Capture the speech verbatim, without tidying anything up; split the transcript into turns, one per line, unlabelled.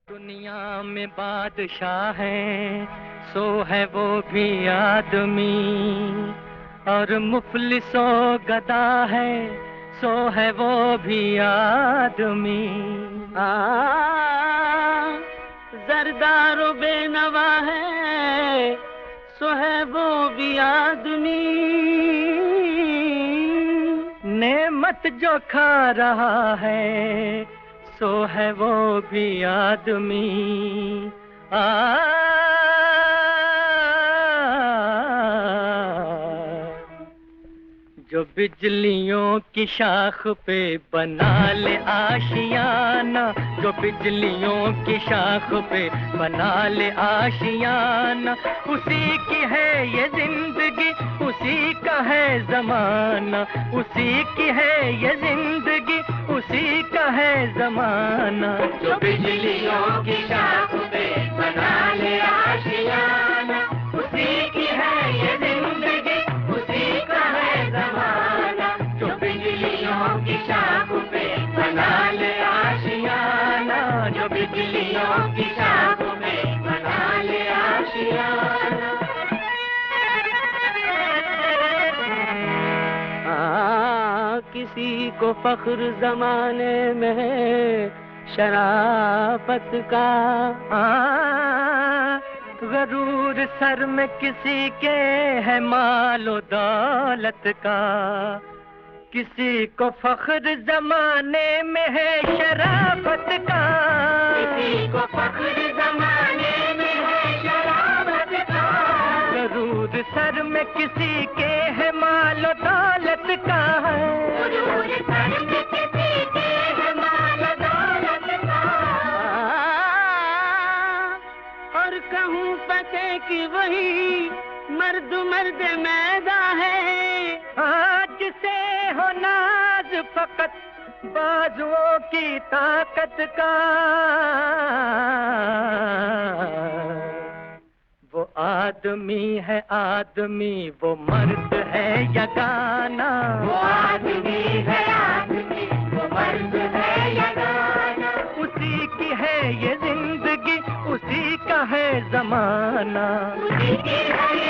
दुनिया में बादशाह है सो है वो भी आदमी, और मुफलिसो गदा है सो है वो भी आदमी। आ जरदारो बेनवा है सो है वो भी आदमी, नेमत जो खा रहा है सो है वो भी आदमी। आ जो बिजलियों की शाख पे बना ले आशियाना, जो बिजलियों की शाख पे बना ले आशियाना, उसी की है ये जिंदगी उसी का है जमाना, उसी की है ये जिंदगी उसी का है जमाना।
जो बिजलियों की शाख पे बना ले आशियाना, उसी की है ये जिंदगी उसी का है जमाना। जो बिजलियों की शाख पे बना ले आशियाना, जो बिजलियों की शाख पे बना ले आशियाना।
आ, किसी को फख्र जमाने में है शराफत का, आ, गरूर सर में किसी के है मालो दौलत का। किसी को फख्र जमाने में है शराफत का,
किसी को फख्र जमाने में है शराफत का।
गरूर सर में किसी के है मालो दौलत का है,
गरूर सर में किसी के है मालो दौलत का।
और कहूँ पते कि वही मर्द मर्द मैदा है, आज से हो नाज फकत बाजुओं की ताकत का। वो आदमी है आदमी वो मर्द है यगाना,
वो आदमी है आदमी वो मर्द है यगाना।
उसी की है ये जिंदगी उसी का है जमाना।
उसी की है